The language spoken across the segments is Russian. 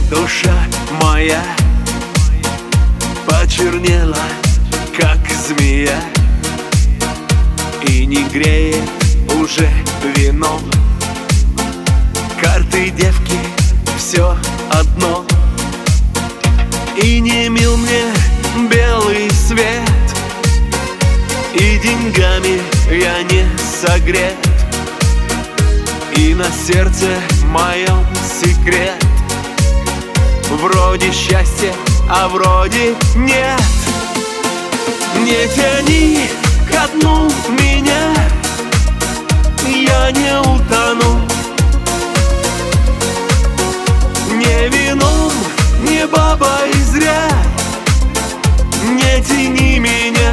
душа моя почернела, как змея, и не греет уже вино. Карты девки все одно, и не мил мне белый свет, и деньгами я не согрет, и на сердце моем секрет. Вроде счастья, а вроде нет. Не тяни ко дну меня, я не утону. Не вином, не бабой зря, не тяни меня.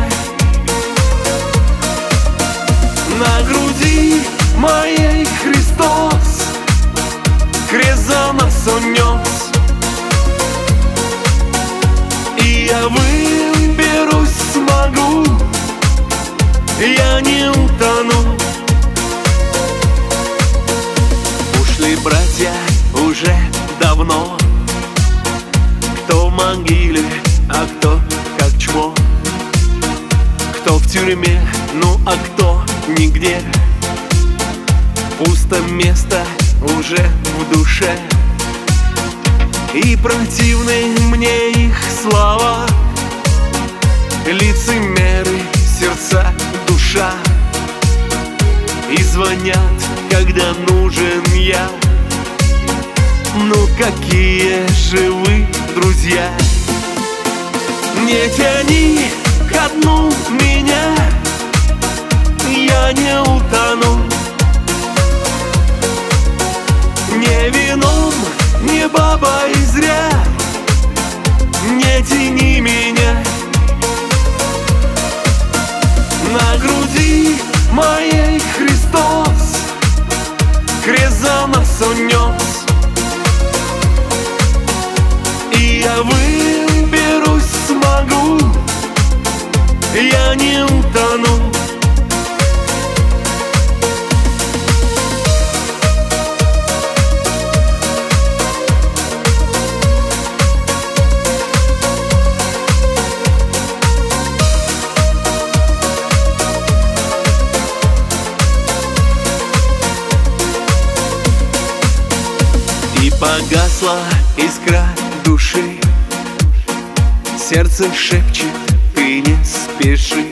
На груди моей Христос крест за нас унес, и я выберусь смогу, я не утону. Ушли братья уже давно, кто в могиле, а кто как чмо, кто в тюрьме, ну а кто нигде. Пусто место уже в душе, и противны мне их слова. Лицемеры, сердца, душа, и звонят, когда нужен я. Ну какие же вы друзья? Не тяни ко дну меня, я не утону. Не вином, не бабой зря, не тяни меня. На груди моей Христос крест за нас унес, и я выберусь смогу, я не утону. И погасла искра души, сердце шепчет: ты не спеши.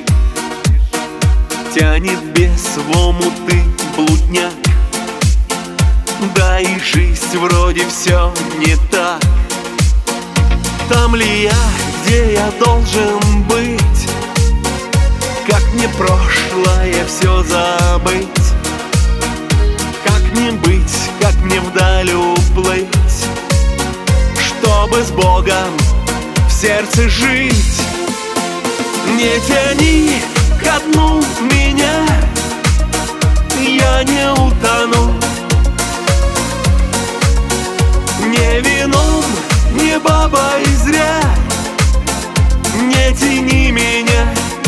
Тянет бес в омуты блудняк, да и жизнь вроде все не так. Там ли я, где я должен быть? Как мне прошлое все забыть? Как мне быть, как мне вдаль уплыть, чтобы с Богом в сердце жить? Не тяни ко дну меня, я не утону. Не вином, не бабой зря, не тяни меня.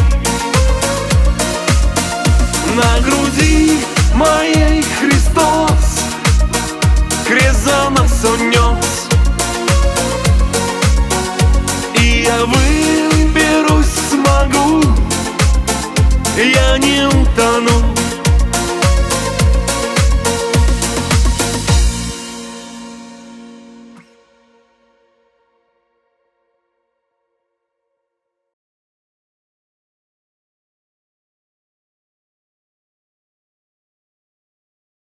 На груди моей Христос крест за нас унес, и я выберусь смогу, я не утону.